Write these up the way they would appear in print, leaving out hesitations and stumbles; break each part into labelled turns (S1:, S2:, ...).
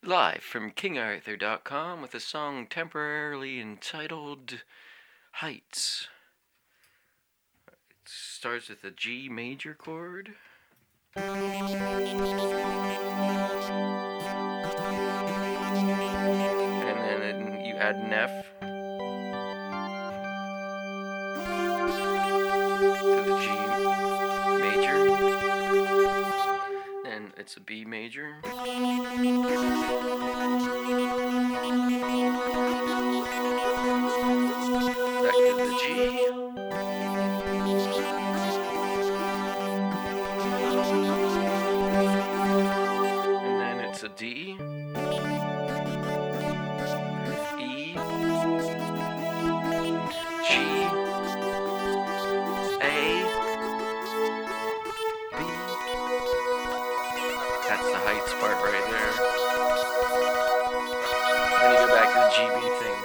S1: Live from KingArthur.com with a song temporarily entitled Heights. It starts with a G major chord. And then you add an F to the G major. Then it's a B major. Back to the G. And then it's a D. E. G. A. B. That's the heights part right there. Then you go back to the GB thing.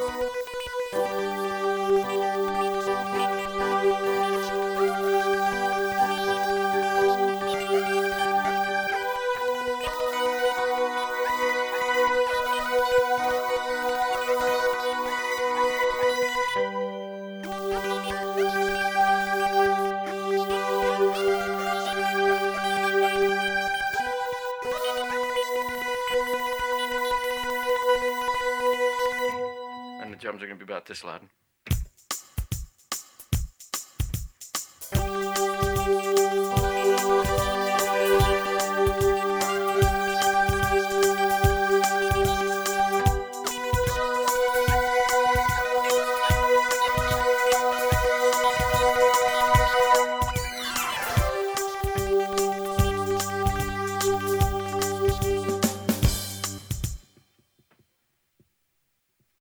S1: And the drums are going to be about this loud.